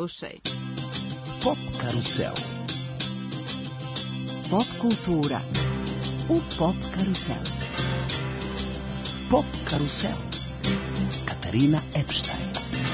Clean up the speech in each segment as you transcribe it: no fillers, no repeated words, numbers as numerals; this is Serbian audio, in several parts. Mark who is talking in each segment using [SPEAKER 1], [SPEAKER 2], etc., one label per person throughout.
[SPEAKER 1] slušaj.
[SPEAKER 2] Pop karusel.
[SPEAKER 3] Pop kultura u Pop karuselu.
[SPEAKER 2] Pop karusel. Katarina Epstein.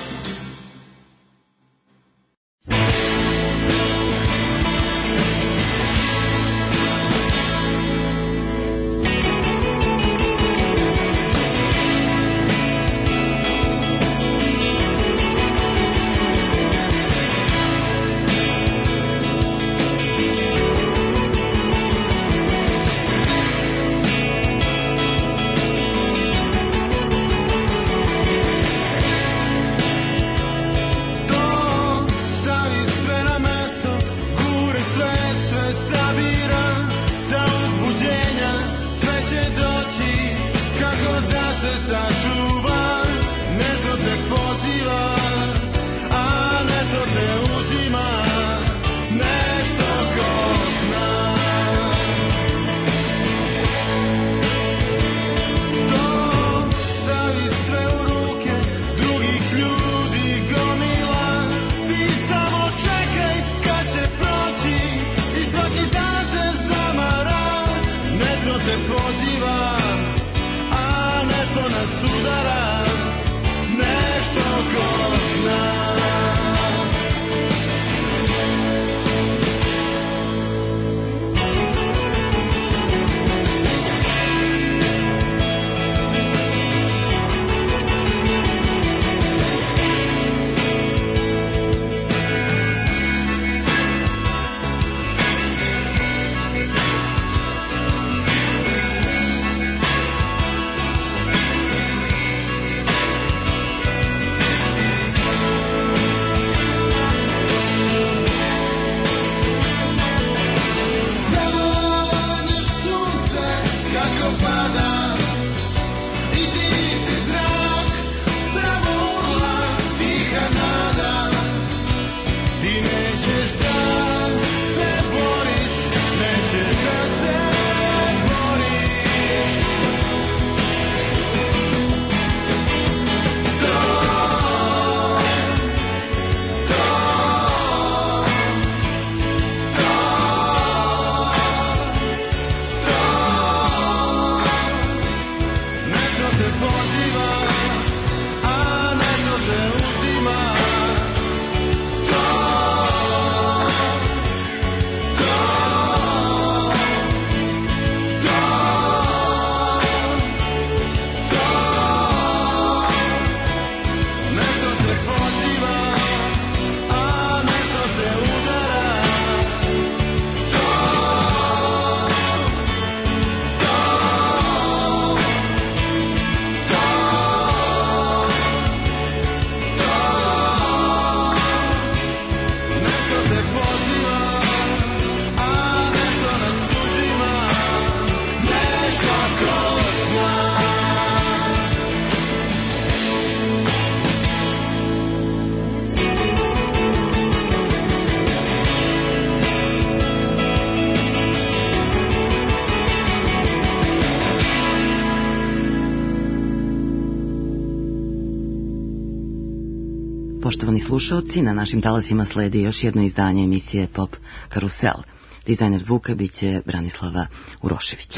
[SPEAKER 4] Poštovani slušalci, na našim talasima sledi još jedno izdanje emisije Pop Karusel. Dizajner zvuka biće Branislava Urošević.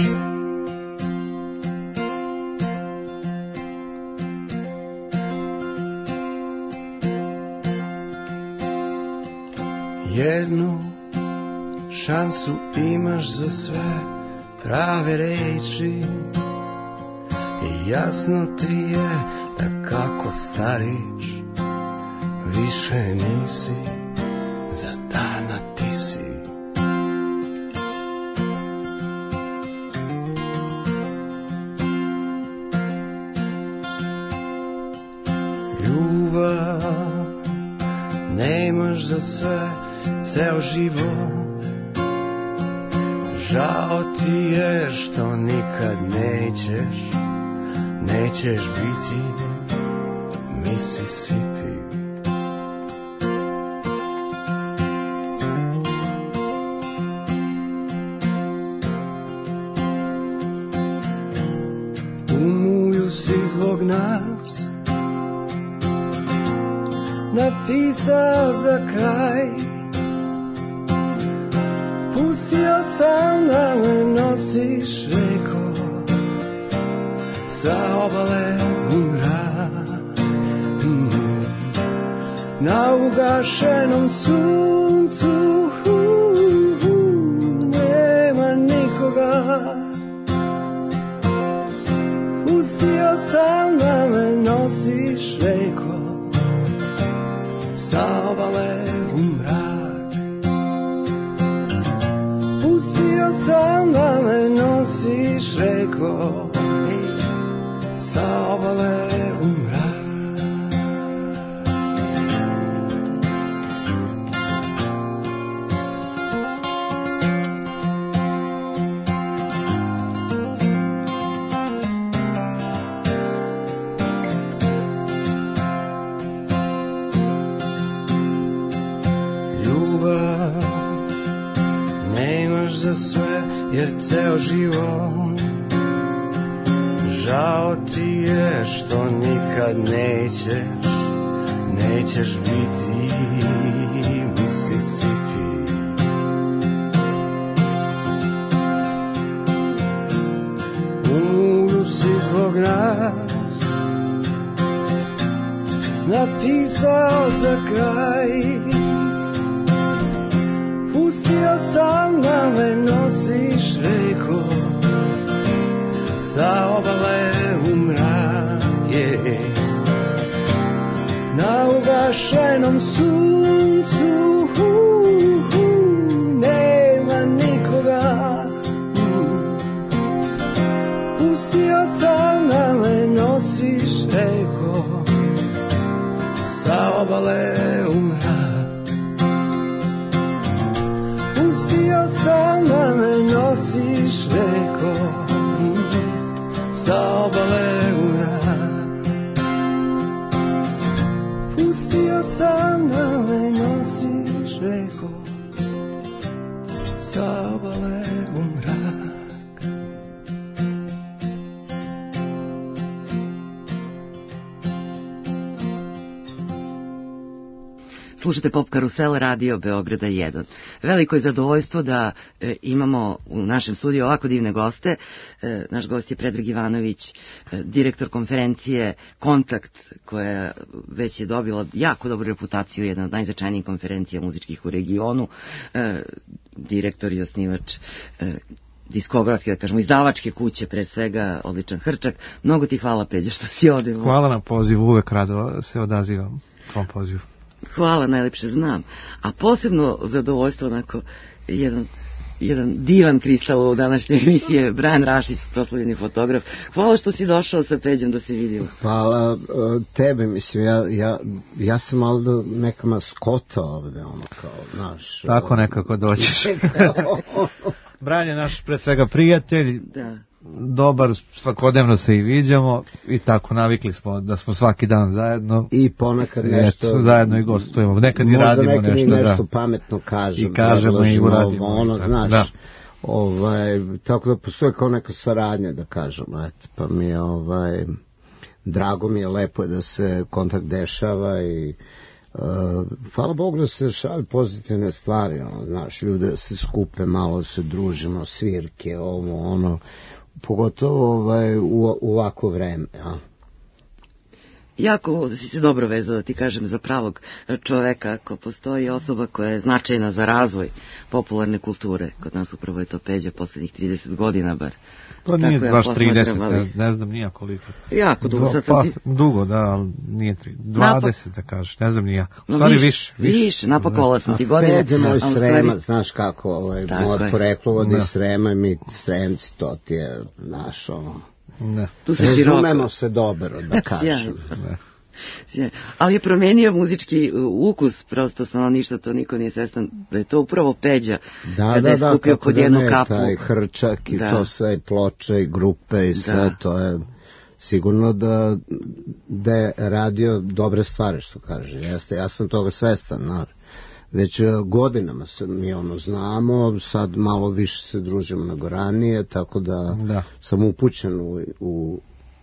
[SPEAKER 5] Jednu šansu imaš za sve prave reči i jasno ti je da kako stariš više nisi, za dana ti si. Ljubav nemaš za sve, ceo život. Žao ti je što nikad nećeš biti Mississippi. Umuju si zbog nas, napisao za kraj. Pustio sam da me nosiš reko sa obale u mrak. Na ugašenom suncu nema nikoga. Pustio sam da me nosiš reko sa obale u mrak. Pustio sam da me nosiš reko sa obale u mrak. Jer ceo život žao ti je što nikad nećeš biti Mississippi. Umru si zbog nas, napisao za kraj. Pustio sam da me nosiš reko sa obale u mrak. Na ugašenom suncu nema nikoga. Pustio sam da me nosiš reko sa obale u mrak. Pustio sam da me nosiš reko sa obale u mrak. Pustio sam da me nosiš reko sa obale u mrak.
[SPEAKER 4] Slušate Pop Karusel, radio Beograda 1. Veliko je zadovoljstvo da imamo u našem studiju ovako divne goste. Naš gost je Predrag Ivanović, direktor konferencije Kontakt, koja već je dobila jako dobru reputaciju, jedna od najznačajnijih konferencija muzičkih u regionu, direktor i osnivač diskografske, da kažemo, izdavačke kuće, pre svega, odličan Hrčak. Mnogo ti hvala, Peđa, što si ovdje.
[SPEAKER 1] Hvala na pozivu, uvek rado se odazivam tom pozivu.
[SPEAKER 4] Hvala, najlepše znam. A posebno zadovoljstvo, onako, jedan divan kristal u današnje emisije, Brian Rašić, proslavljeni fotograf. Hvala što si došao sa Peđom da se vidimo.
[SPEAKER 6] Hvala tebe, mislim, ja sam malo neka maskota ovde, ono kao, znaš.
[SPEAKER 1] Tako nekako dođeš. Brian je naš, pre svega, prijatelj. Da. Dobar, svakodnevno se i viđamo i tako navikli smo da smo svaki dan zajedno
[SPEAKER 6] i ponekad nešto
[SPEAKER 1] zajedno i gostujemo, nekad i radimo nešto,
[SPEAKER 6] možda nekad i nešto pametno kažemo
[SPEAKER 1] i uradimo
[SPEAKER 6] ono, znaš, da. Tako da postoje kao neka saradnja, da kažemo, eto, pa mi je drago mi je, lepo je da se kontakt dešava i hvala Bogu da se dešavaju pozitivne stvari, ono, znaš, ljude da se skupe, malo se družimo, svirke, ovo, ono, pogotovo u ovako vreme, ja.
[SPEAKER 4] Jako si se dobro vezao, da ti kažem, za pravog čoveka, ako postoji osoba koja je značajna za razvoj popularne kulture. Kod nas upravo je to Peđa poslednjih 30 godina bar.
[SPEAKER 1] To nije baš 30, ne znam nija koliko.
[SPEAKER 4] Jako dugo.
[SPEAKER 1] Dugo, da, ali nije 20, da kažeš, ne znam nija. U stvari više.
[SPEAKER 4] Više, napakovala sam ti godine.
[SPEAKER 6] Peđa moj Srema, znaš kako, moje poreklo vodi Srema i mi Sremci, to ti je naš, razumemo se dobro, da kažem.
[SPEAKER 4] Ali je promenio muzički ukus, prosto stanovništvo, to niko nije svestan, da je to upravo Peđa, kada je skupio pod jednu kapu.
[SPEAKER 6] Taj Hrčak i to sve, i ploče, i grupe, i sve, to je sigurno da je radio dobre stvari, što kaže. Ja sam toga svestan, već godinama mi znamo, sad malo više se družimo nego ranije, tako da sam upućen u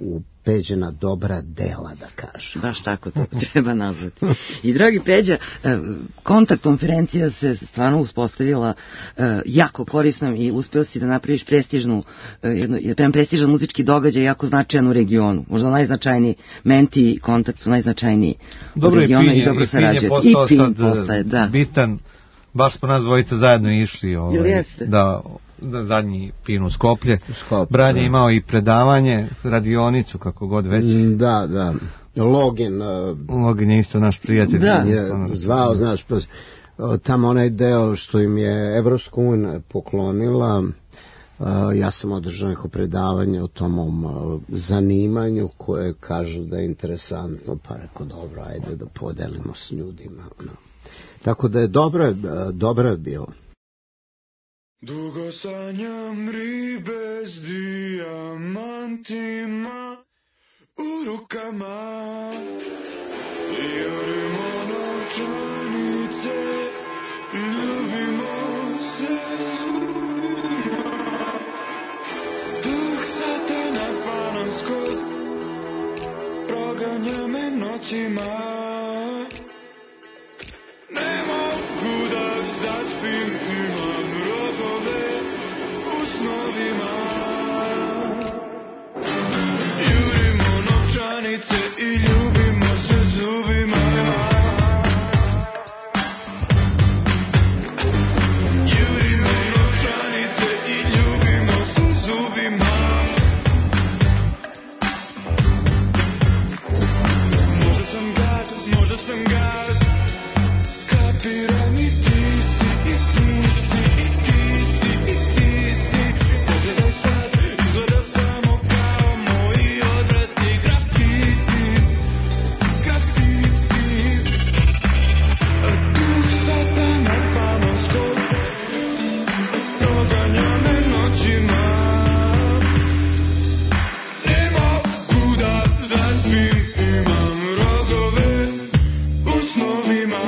[SPEAKER 6] Peđina dobra dela, da kažem.
[SPEAKER 4] Baš tako to treba nazvati. I dragi Peđa, kontakt konferencija se stvarno uspostavila jako korisnom i uspeo si da napraviš jedan prestižan muzički događaj jako značajan u regionu. Možda najznačajniji Menti kontakt su najznačajniji u regionu i dobro sarađuje.
[SPEAKER 1] I Pin postaje, da. Bitan, baš smo nas dvojica zajedno išli da zadnji Pin u Skoplje. Branje je imao i predavanje, radionicu, kako god već.
[SPEAKER 6] Da. Login
[SPEAKER 1] je isto naš prijatelj.
[SPEAKER 6] Je zvao, znaš, tamo onaj deo što im je Evropska unija poklonila, ja sam održao neko predavanje o tom zanimanju koje kažu da je interesantno, pa rekao, dobro, ajde da podelimo s ljudima. Tako da je dobro je bilo.
[SPEAKER 5] Dugo sanjam ribe s dijamantima u rukama, jurimo novčanice, ljubimo se svima. Duh satana panonskog proganja me noćima, ne mogu da zaspim, imam rogove u snovima. Jurimo novčanice i ljubimo se zubima. Jurimo novčanice i ljubimo se zubima. Možda sam gad, kapiram i ti si, i ti si, i ti si, i ti si. Pogledaj sad, izgleda samo kao moji odvratni grafiti. Duh satana panonskog proganja me noćima. Ne mogu da zaspim, imam rogove u snovima.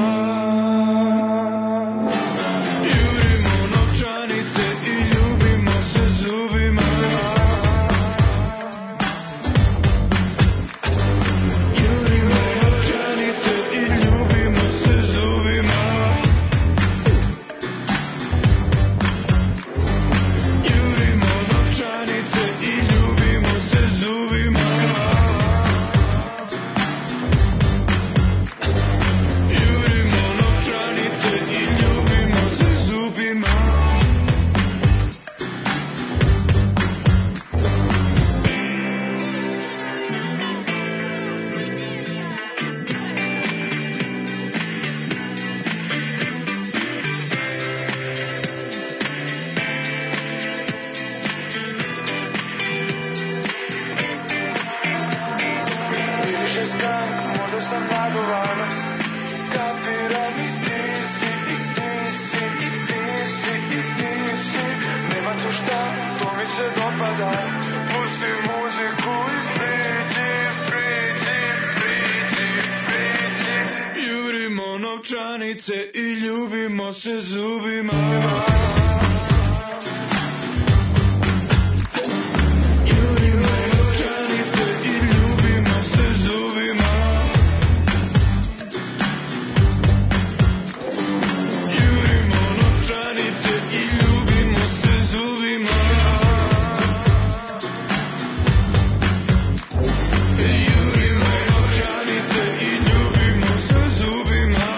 [SPEAKER 5] Jurimo novčanice i ljubimo se zubima. Jurimo novčanice i ljubimo se zubima. Jurimo novčanice i ljubimo se zubima. Jurimo novčanice i ljubimo se zubima. Više znam, možda sam naduvan, kapiram i ti si, i ti si, i ti si, i ti si. Nema tu šta, to mi se dopada, pusti muziku i priđi, priđi, priđi, priđi. Jurimo novčanice i ljubimo se zubima. Jurimo novčanice i ljubimo se zubima. Jurimo novčanice i ljubimo se zubima. Jurimo novčanice i ljubimo se zubima.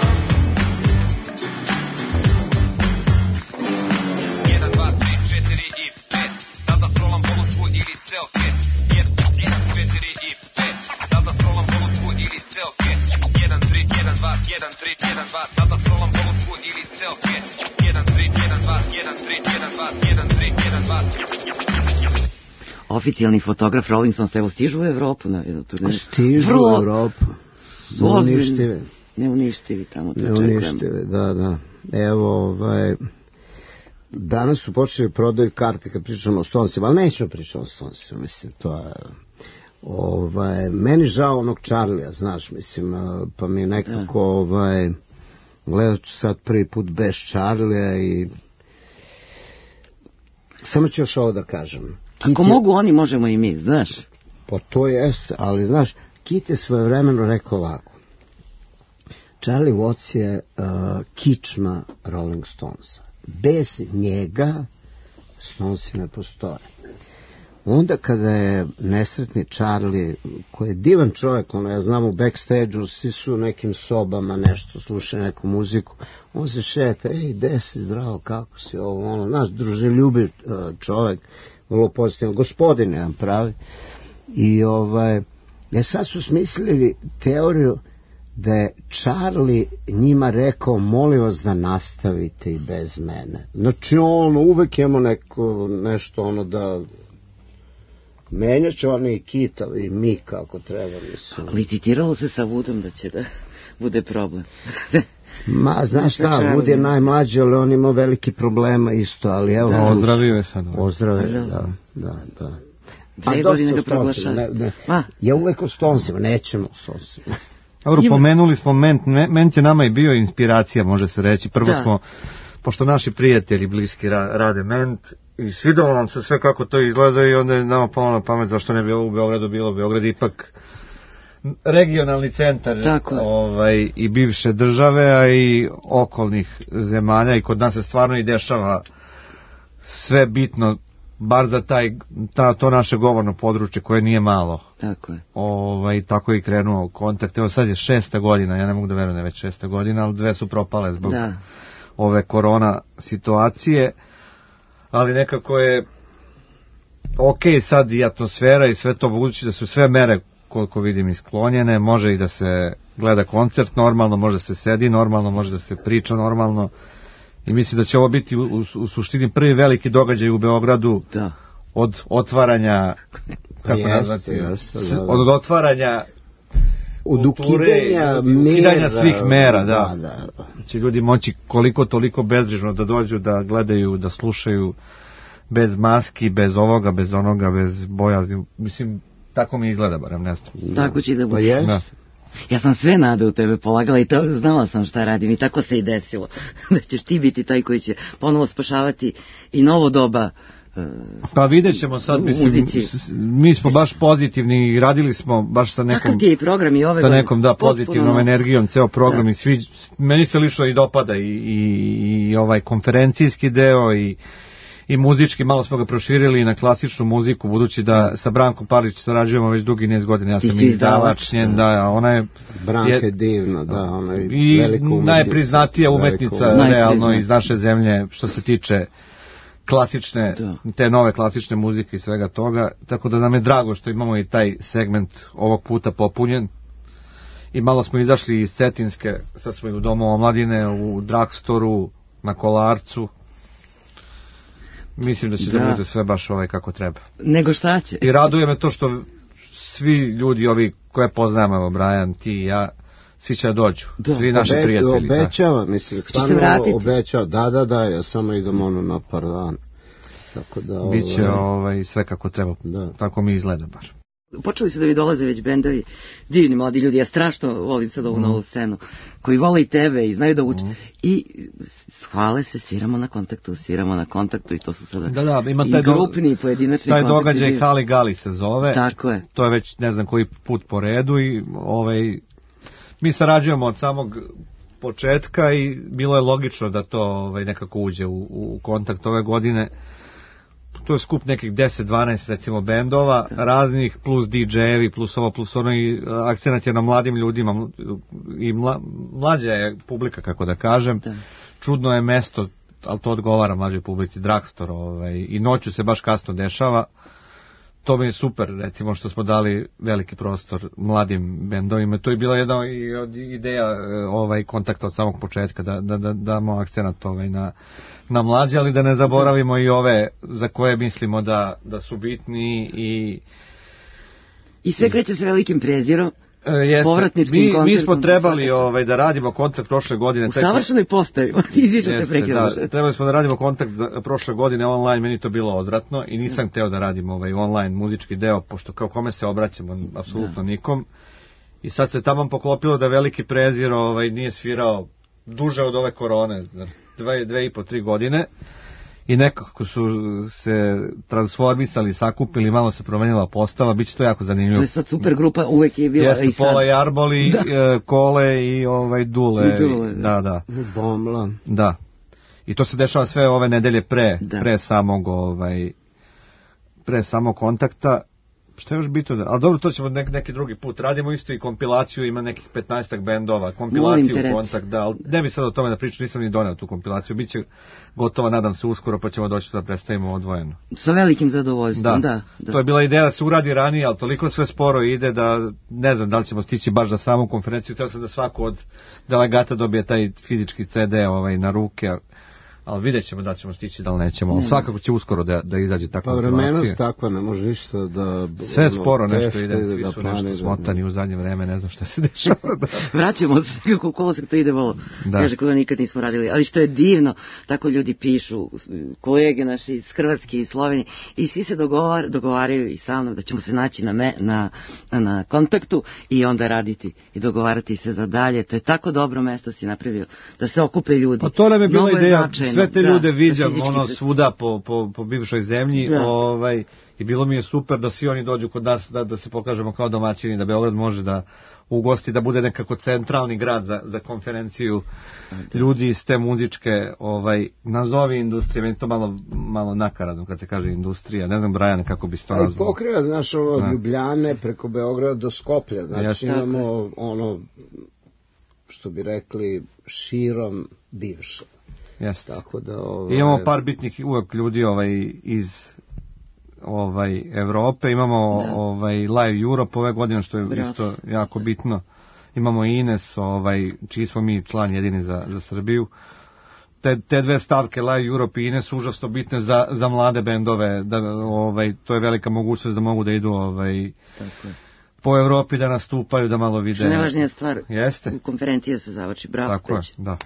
[SPEAKER 7] 1, 2, 3, 4 i 5. Da li da scrollam polusku ili selfie? 1, 4 i 5. Da li da scrollam polusku ili selfie? 1, 3, 1, 2, 1, 3, 1, 2. Da li da scrollam polusku ili selfie? 1, 3, 1, 2, 1, 3, 1, 2. 1, 3, 1, 2.
[SPEAKER 4] Oficijalni fotograf Rolling Stones, evo, stižu u Evropu.
[SPEAKER 6] Stižu u Evropu. Neuništive.
[SPEAKER 4] Neuništivi tamo, to očekujemo.
[SPEAKER 6] Neuništive, da. Evo, danas su počeli prodaju karte kad pričamo o Stonesima, ali nećemo pričati o Stonesima, mislim, to je... meni žao onog Charlija, znaš, mislim, pa mi nekako, gledat ću sad prvi put bez Charlija i... Samo ću još ovo da kažem.
[SPEAKER 4] Ako mogu oni, možemo i mi, znaš.
[SPEAKER 6] Pa to jeste, ali znaš, Kit je svojevremeno rekao ovako. Charlie Watts je kičma Rolling Stonesa. Bez njega Stonesi ne postoje. Onda kada je nesretni Charlie, koji je divan čovjek, ja znam u backstage-u, svi su u nekim sobama nešto, slušaju neku muziku, on se šeta, gde si, zdravo, kako si, ovo, znaš, druželjubiv čovjek, vrlo pozitivno, gospodin je pravi. I sad su smislili teoriju da je Charlie njima rekao, molim vas da nastavite i bez mene. Znači uvek imamo nešto da menja će oni i Kita i mi kako treba, mislim.
[SPEAKER 4] Licitiralo se sa Woodom da će da bude problem.
[SPEAKER 6] Ma, znaš šta, Wood je najmlađi, ali on ima veliki problema isto, ali evo...
[SPEAKER 1] Da, ozdravio je sad.
[SPEAKER 6] Ozdravio, da.
[SPEAKER 4] 2 godine ga proglaša.
[SPEAKER 6] Ja uvek o Stonesima, nećemo o Stonesima.
[SPEAKER 1] Dobro, pomenuli smo Ment je nama i bio inspiracija, može se reći. Prvo smo, pošto naši prijatelji bliski rade Ment, i svidalo nam se sve kako to izgleda i onda je nama palo na pamet zašto ne bi ovo u Beogradu bilo. Beograd ipak regionalni centar i bivše države, a i okolnih zemalja, i kod nas se stvarno i dešava sve bitno, bar za to naše govorno područje koje nije malo.
[SPEAKER 4] Tako je.
[SPEAKER 1] Tako je i krenuo kontakt. Evo sad je 6. godina, ja ne mogu da verujem da je već 6. godina, ali 2 su propale zbog ove korona situacije, ali nekako je sad i atmosfera i sve to, budući da su sve mere koliko vidim isklonjene, može i da se gleda koncert normalno, može da se sedi normalno, može da se priča normalno, i mislim da će ovo biti u suštini prvi veliki događaj u Beogradu od otvaranja, kako nazvati, od otvaranja
[SPEAKER 6] od ukidanja
[SPEAKER 1] svih mera, da. Će ljudi moći koliko toliko bezbrižno da dođu, da gledaju, da slušaju bez maski, bez ovoga, bez onoga, bez bojazni. Mislim, tako mi izgleda, barem ne znam.
[SPEAKER 4] Tako će da bude. Ja sam sve nade u tebe polagala i znala sam šta radim i tako se i desilo. Da ćeš ti biti taj koji će ponovo spašavati i novo doba.
[SPEAKER 1] Pa vidjet ćemo sad, mislim, mi smo baš pozitivni i radili smo baš sa nekom,
[SPEAKER 4] takav ti je i program i ove
[SPEAKER 1] sa nekom pozitivnom energijom, ceo program, i svi, meni se lično i dopada i ovaj konferencijski deo i muzički, malo smo ga proširili na klasičnu muziku, budući da sa Brankom Pavlić sarađujemo već dugi niz godina, ja sam izdavač njen, ona je...
[SPEAKER 6] Branka je divna, ona je
[SPEAKER 1] i najpriznatija umetnica realno iz naše zemlje, što se tiče klasične, te nove klasične muzike i svega toga, tako da nam je drago što imamo i taj segment ovog puta popunjen. I malo smo izašli iz Cetinske, sad smo i u Domu omladine, u Drugstoru, na Kolarcu. Mislim da će da bude sve baš kako treba.
[SPEAKER 4] Nego šta će?
[SPEAKER 1] I raduje me to što svi ljudi ovi koje poznajemo, evo Brian, ti i ja, svi će da dođu. Svi naši prijatelji.
[SPEAKER 6] Obećava, mislim, stvarno obećava. Da, ja samo idem na par dana. Tako da...
[SPEAKER 1] Biće sve kako treba. Tako mi izgleda baš.
[SPEAKER 4] Počeli su da vi dolaze već bendovi, divni mladi ljudi, ja strašno volim sad ovu novu scenu, koji vole i tebe i znaju da uče. I hvale se, sviramo na kontaktu i to su sada i grupni i pojedinačni kontakti.
[SPEAKER 1] Taj događaj Kali Gali se zove.
[SPEAKER 4] Tako je.
[SPEAKER 1] To je već ne znam koji put po redu i mi sarađujemo od samog početka i bilo je logično da to nekako uđe u kontakt ove godine. To je skup nekih 10-12 recimo bendova raznih, plus DJ-evi, plus ovo, plus ono, i akcenat je na mladim ljudima i mlađa je publika, kako da kažem. Čudno je mesto, ali to odgovara mlađoj publici, Drugstore, i noću se baš kasno dešava. To mi je super, recimo, što smo dali veliki prostor mladim bendovima. To je bila jedna od ideja kontakta od samog početka, da damo akcenat na mlađe, ali da ne zaboravimo i ove za koje mislimo da su bitni
[SPEAKER 4] i sve kreće sa velikim prezirom. Povratničkim koncertom.
[SPEAKER 1] Mi smo trebali da radimo kontakt prošle godine.
[SPEAKER 4] U savršenoj postavi.
[SPEAKER 1] Trebali smo da radimo kontakt prošle godine online, meni to bilo odvratno i nisam hteo da radim online muzički deo, pošto kao kome se obraćamo, apsolutno nikom. I sad se tamo poklopilo da veliki prezir nije svirao duže od ove korone, 2,5-3 godine. i nekako su se transformisali, sakupili, malo se promenila postava, bit će to jako zanimljivo.
[SPEAKER 4] To je sad super grupa, uvek je bila.
[SPEAKER 1] Jeste,
[SPEAKER 4] i sad.
[SPEAKER 1] Pola i Arboli, Kole i Dule.
[SPEAKER 4] I Dule,
[SPEAKER 1] da.
[SPEAKER 6] Bomla.
[SPEAKER 1] Da. I to se dešava sve ove nedelje pre samog kontakta. Šta je još bitno? Ali dobro, to ćemo neki drugi put. Radimo isto i kompilaciju, ima nekih 15 bendova, kompilaciju kontakt, da, ali ne bi sad o tome da pričam, nisam ni doneo tu kompilaciju. Biće gotova, nadam se, uskoro, pa ćemo doći da predstavimo odvojeno.
[SPEAKER 4] Sa velikim zadovoljstvom, da.
[SPEAKER 1] To je bila ideja da se uradi ranije, ali toliko sve sporo ide da ne znam da li ćemo stići baš za samu konferenciju. Treba sam da svako od delegata dobije taj fizički CD na ruke, ali vidjet ćemo da ćemo stići, da li nećemo, ali svakako će uskoro da izađe takva kompilacija.
[SPEAKER 6] Pa vremenost takva, ne može ništa da...
[SPEAKER 1] Sve sporo nešto ide, svi su nešto smotani u zadnje vreme, ne znam šta se dešava.
[SPEAKER 4] Vraćamo se, kako kolosek to ide malo, kaže ko da nikad nismo radili, ali što je divno, tako ljudi pišu, kolege naši iz Hrvatske i Slovenije, i svi se dogovaraju i sa mnom da ćemo se naći na kontaktu i onda raditi i dogovarati se za dalje. To je tako dobro mesto si napravio, da se okupe ljudi.
[SPEAKER 1] Pa to nam je bila ideja. Sve te ljude viđam svuda po bivšoj zemlji, i bilo mi je super da svi oni dođu kod nas, da se pokažemo kao domaćini, da Beograd može da ugosti, da bude nekako centralni grad za konferenciju ljudi iz te muzičke, nazovi industrije, meni to malo nakaradno kad se kaže industrija, ne znam, Brajane, kako bi se to nazvao.
[SPEAKER 6] Pokriva, znaš, od Ljubljane preko Beograda do Skoplja, znači imamo što bi rekli, širom bivša.
[SPEAKER 1] Jeste.
[SPEAKER 6] Tako da
[SPEAKER 1] imamo par bitnih uvek ljudi iz Evrope, imamo Live Europe ove godine, što je isto jako bitno. Imamo Ines, čiji smo mi član jedini za Srbiju. Te dve stavke, Live Europe i Ines, užasno bitne za mlade bendove, to je velika mogućnost da mogu da idu po Evropi, da nastupaju, da malo vide.
[SPEAKER 4] Što je najvažnija stvar,
[SPEAKER 1] jeste,
[SPEAKER 4] konferencija se završi, bravo.
[SPEAKER 1] Tako je, da.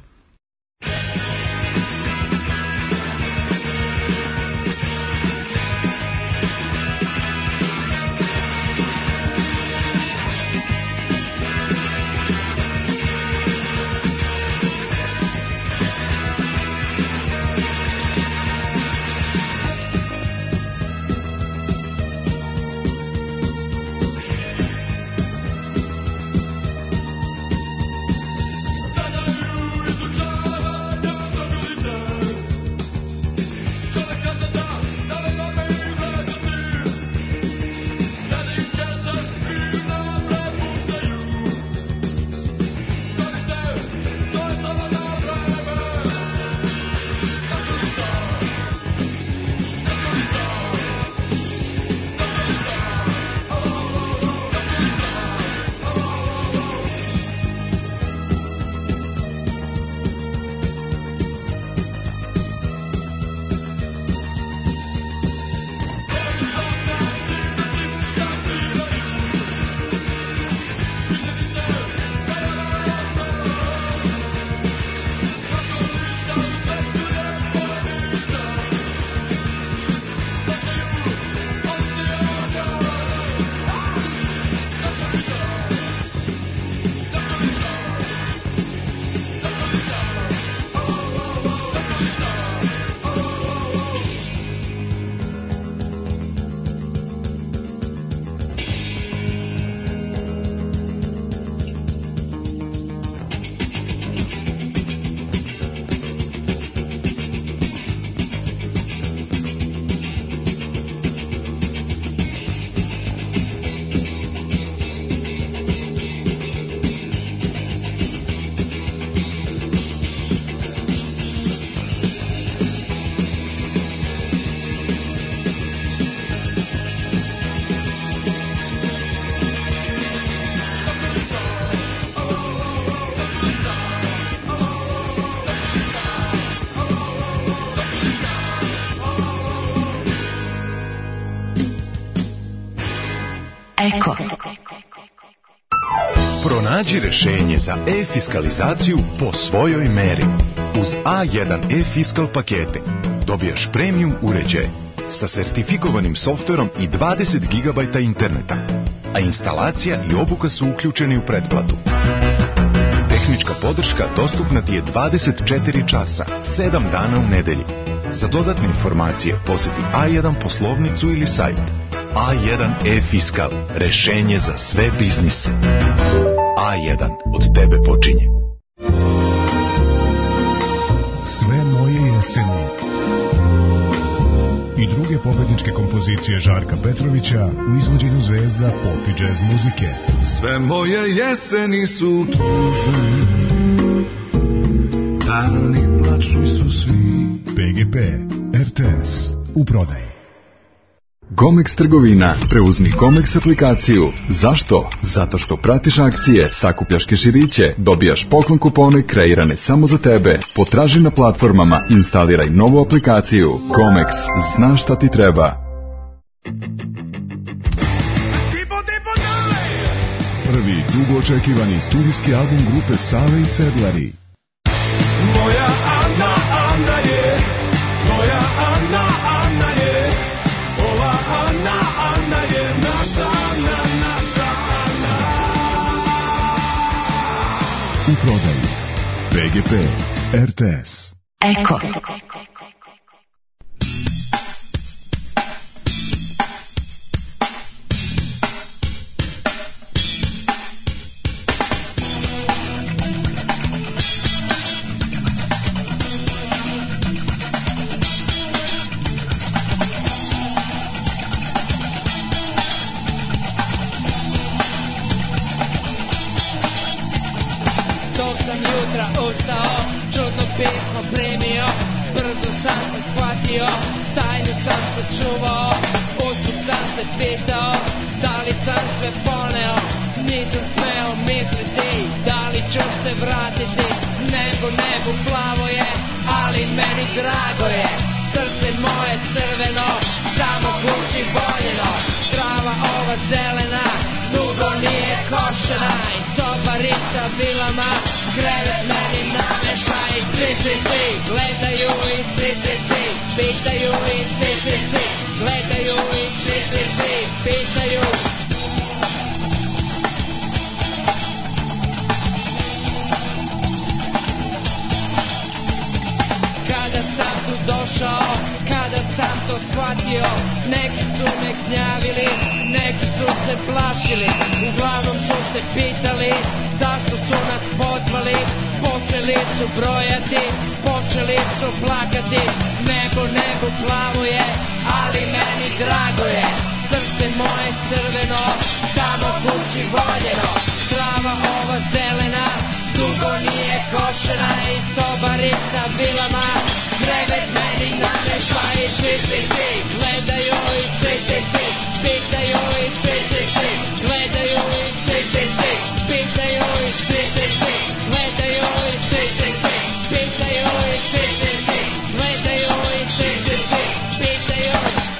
[SPEAKER 3] Eko.
[SPEAKER 8] Pronađi rešenje za e-fiskalizaciju po svojoj meri. Uz A1 e-fiskal pakete dobijaš premium uređaj sa sertifikovanim softverom i 20 GB interneta, a instalacija i obuka su uključeni u pretplatu. Tehnička podrška dostupna ti je 24 časa, 7 dana u nedelji. Za dodatne informacije posjeti A1 poslovnicu ili sajt. A1 e-fiskal, rešenje za sve biznise. A1, od tebe počinje.
[SPEAKER 9] Sve moje jeseni i druge pobedničke kompozicije Žarka Petrovića u izvođenju zvezda pop i džez muzike.
[SPEAKER 10] Sve moje jeseni su tužne, dani plačni su svi.
[SPEAKER 9] PGP, RTS, u prodaji.
[SPEAKER 11] Comex trgovina. Preuzmi Comex aplikaciju. Zašto? Zato što pratiš akcije, sakupljaš keširiće, dobijaš poklon kupone kreirane samo za tebe. Potraži na platformama, instaliraj novu aplikaciju. Comex, znaš šta ti treba.
[SPEAKER 9] Prvi dugo očekivani studijski album grupe Save i Cedlari.
[SPEAKER 10] Moja Ana, Ana je, moja Ana, Ana je, ova Ana, Ana je, naša Ana, naša Ana.
[SPEAKER 9] U prodaju PGP, RTS.
[SPEAKER 3] Eko.
[SPEAKER 12] Tajnu sam sačuvao, usput sam se pitao, da li sam sve poneo. Nisam smeo misliti, da li ću se vratiti. Nebo plavo je, ali meni drago je. Srce moje crveno, samo kući voljeno. Trava ova zelena, dugo nije košena. I sobarica vilama, krevet meni namešta. I svi gledaju i svi pitaju i svi gledaju i svi pitaju. Kada sam tu došao, kada sam to shvatio, neki su me gnjavili, neki su se plašili. Uglavnom su se pitali zašto su nas pozvali. Počeli su brojati, počeli su plakati. Nebo plavo je, ali meni drago je. Srce moje crveno, samo kući voljeno. Trava ova zelena, dugo nije košena. I sobarica vilama, krevet meni namešta. I svi gledaju i svi pitaju i svi gledaju i svi pitaju i svi gledaju i svi pitaju i svi gledaju i svi pitaju.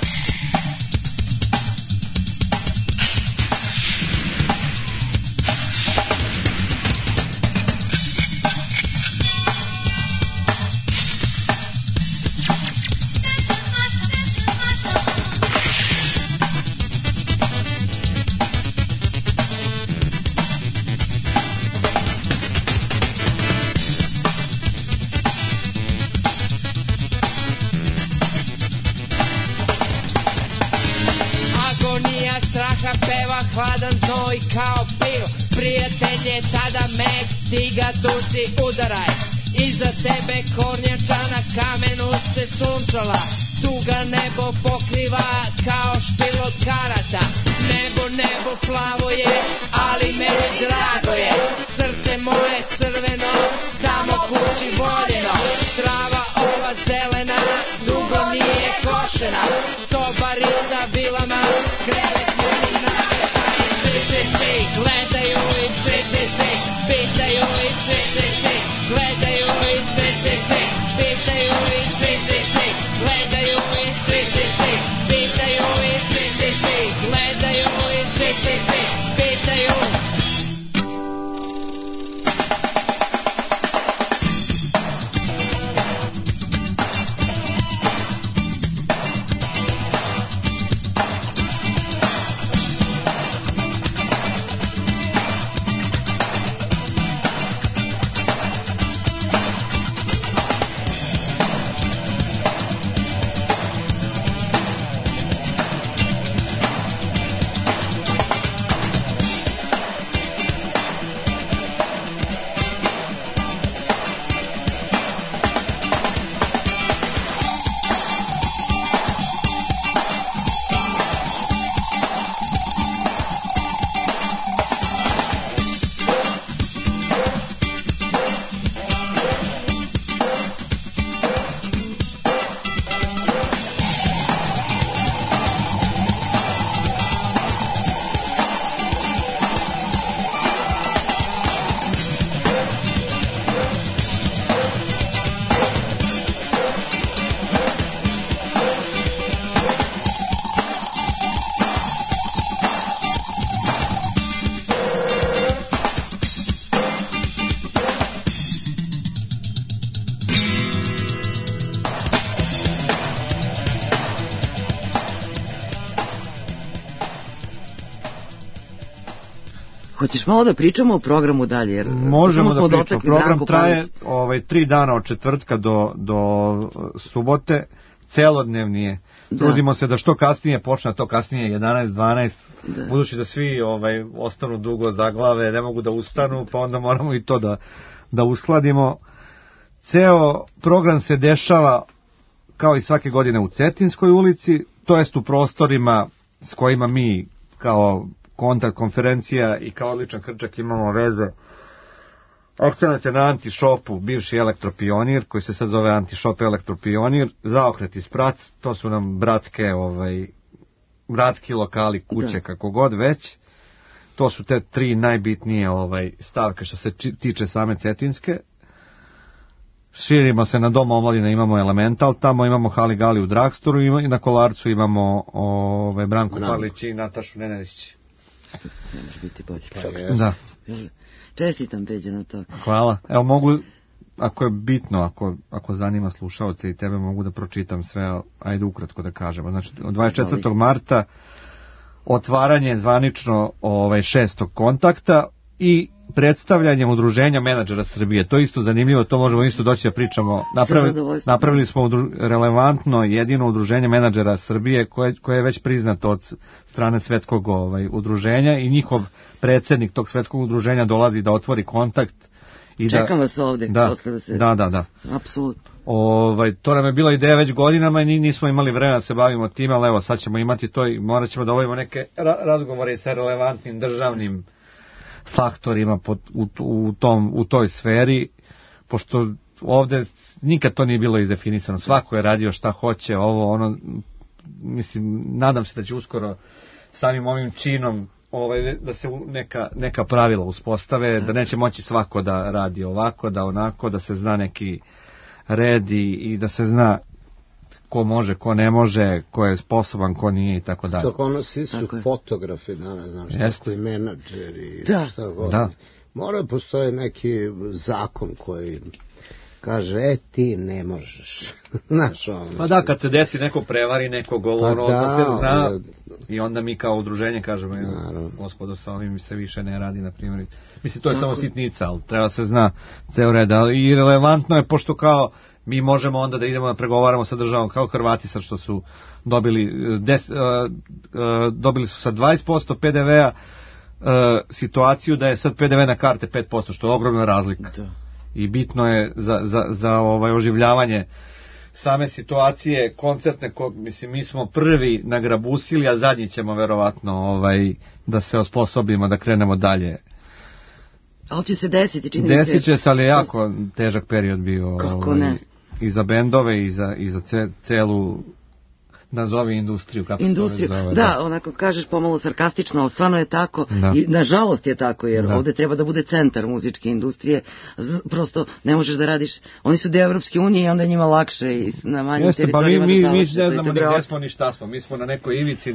[SPEAKER 12] Hladan znoj kao pivo, prijatelje tada mek, ti ga tuci udaraj. Iza tebe kornjača na kamenu se sunčala, tuga nebo pokriva kao špil od karata. Nebo plavo je, ali meni drago je. Srce moje crveno, samo kući voljeno. Trava ova zelena, dugo nije košena. Sobarica vilama, krevet meni namešta. Gledaju i svi pitaju i svi gledaju i svi pitaju i svi gledaju i svi pitaju i svi gledaju i svi pitaju
[SPEAKER 4] Hoćeš malo da pričamo o programu dalje? Jer
[SPEAKER 1] možemo da pričamo.
[SPEAKER 4] dotakli
[SPEAKER 1] Program
[SPEAKER 4] Branku
[SPEAKER 1] traje
[SPEAKER 4] Palić.
[SPEAKER 1] 3 dana od četvrtka do subote. Celodnevni je. Trudimo se da što kasnije počne, to kasnije 11-12, budući da svi ostanu dugo za glave, ne mogu da ustanu, pa onda moramo i to da uskladimo. Ceo program se dešava kao i svake godine u Cetinskoj ulici, to jest u prostorima s kojima mi kao kontakt konferencija i kao odličan Krčak imamo veze. Akcenat je na Antišopu, bivši Elektropionir, koji se sad zove Antišop Elektropionir, Zaokret i Sprac, to su nam bratski lokali, kuće, kako god već. To su te 3 najbitnije stavke što se tiče same Cetinske. Širimo se na Dom omladine, imamo Elemental, tamo imamo Haligali u Dragstoru i na Kolarcu imamo Branku Palić i Natašu Nenadić.
[SPEAKER 4] Ne može biti bolje.
[SPEAKER 1] Da.
[SPEAKER 4] Čestitam, Peđa, na to.
[SPEAKER 1] Hvala. Evo mogu, ako je bitno, ako zanima slušaoce i tebe, mogu da pročitam sve, ajde ukratko da kažemo. Znači, od 24. marta otvaranje zvanično 6. kontakta i predstavljanjem udruženja menadžera Srbije. To je isto zanimljivo, to možemo isto doći da pričamo. Napravili smo relevantno jedino udruženje menadžera Srbije koje je već priznato od strane svetskog udruženja i njihov predsjednik tog svetskog udruženja dolazi da otvori kontakt.
[SPEAKER 4] Čekam vas ovde.
[SPEAKER 1] Da.
[SPEAKER 4] Apsolutno.
[SPEAKER 1] To nam je bila ideja već godinama i nismo imali vremena da se bavimo tim, ali evo sad ćemo imati to i morat ćemo da obavimo neke razgovore sa relevantnim državnim faktorima u toj sferi, pošto ovde nikad to nije bilo izdefinisano. Svako je radio šta hoće, mislim, nadam se da će uskoro samim ovim činom da se neka pravila uspostave, da neće moći svako da radi ovako, da onako, da se zna neki red i da se zna ko može, ko ne može, ko je sposoban, ko nije i tako dalje.
[SPEAKER 6] Tako svi su fotografi danas, znaš, tako i menadžeri, šta god. Mora postoji neki zakon koji kaže, ti ne možeš. Znaš,
[SPEAKER 1] pa da, kad se desi neko prevari, neko govor, da se zna, i onda mi kao udruženje kažemo, gospodo, sa ovim se više ne radi, na primjer. Mislim, to je samo sitnica, ali treba se zna ceo red, ali i relevantno je, pošto kao mi možemo onda da idemo da pregovaramo sa državom, kao Hrvati sad što su dobili su sa 20% PDV-a situaciju da je sad PDV na karte 5%, što je ogromna razlika. I bitno je za oživljavanje same situacije koncertne, mislim, mi smo prvi nagrabusili, a zadnji ćemo verovatno da se osposobimo da krenemo dalje.
[SPEAKER 4] Ali će se desiti, čini mi se.
[SPEAKER 1] Desit će se, ali je jako težak period bio.
[SPEAKER 4] Kako ne?
[SPEAKER 1] I za bendove i za celu, nazovi industriju.
[SPEAKER 4] Industriju, da, onako kažeš pomalo sarkastično, ali stvarno je tako i nažalost je tako, jer ovde treba da bude centar muzičke industrije, prosto ne možeš da radiš, oni su deo Evropske unije i onda njima lakše i na manjim teritorijima da završi.
[SPEAKER 1] Mi ne znamo ni gde smo ni šta smo, mi smo na nekoj ivici,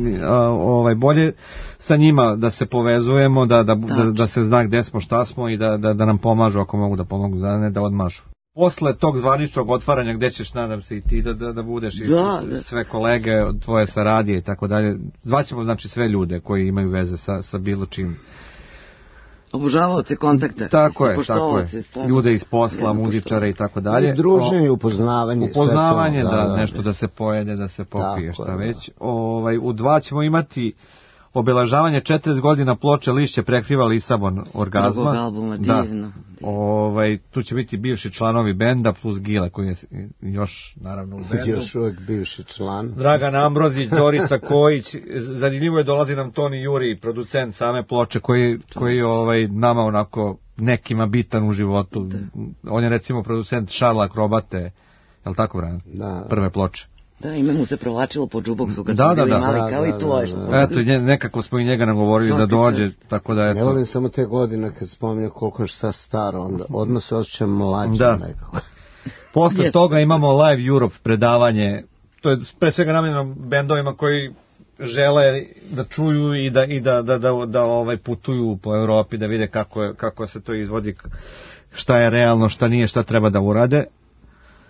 [SPEAKER 1] bolje sa njima da se povezujemo, da se zna gde smo, šta smo i da nam pomažu ako mogu da pomogu, ne da odmažu. Posle tog zvaničnog otvaranja, gde ćeš, nadam se, i ti da budeš i sve kolege tvoje sa radije i tako dalje, zvaćemo, znači, sve ljude koji imaju veze sa bilo čim.
[SPEAKER 4] Obožavaoce kontakta.
[SPEAKER 1] Tako je. Ljude iz posla, muzičare i tako dalje.
[SPEAKER 6] I druženje, upoznavanje.
[SPEAKER 1] Upoznavanje, nešto da se pojede, da se popije, šta već. U 2 ćemo imati obeležavanje 40 godina ploče Lišće prekriva Lisabon orgazma.
[SPEAKER 4] Drugog albuma, divno.
[SPEAKER 1] Tu će biti bivši članovi benda plus Gila koji je još naravno u bendu.
[SPEAKER 6] Još uvijek bivši član.
[SPEAKER 1] Dragan Ambrozić, Dorica Kojić, zanimljivo je, dolazi nam Toni Juri, producent same ploče koji nama onako nekima bitan u životu. On je recimo producent Šarla Akrobate, je li tako, Brian?
[SPEAKER 6] Da.
[SPEAKER 1] Prve ploče.
[SPEAKER 4] Da, ime mu se provlačilo po džuboksu kad smo bili mali, kao i tvoje.
[SPEAKER 1] Eto, nekako smo i njega nagovorili da dođe, tako da eto.
[SPEAKER 6] Ne volim samo te godine kad spominje koliko je šta staro, onda odmah se osjećam mlađe nekako.
[SPEAKER 1] Posle toga imamo Live Europe predavanje, to je pre svega namenjeno bendovima koji žele da čuju i da putuju po Evropi, da vide kako se to izvodi, šta je realno, šta nije, šta treba da urade.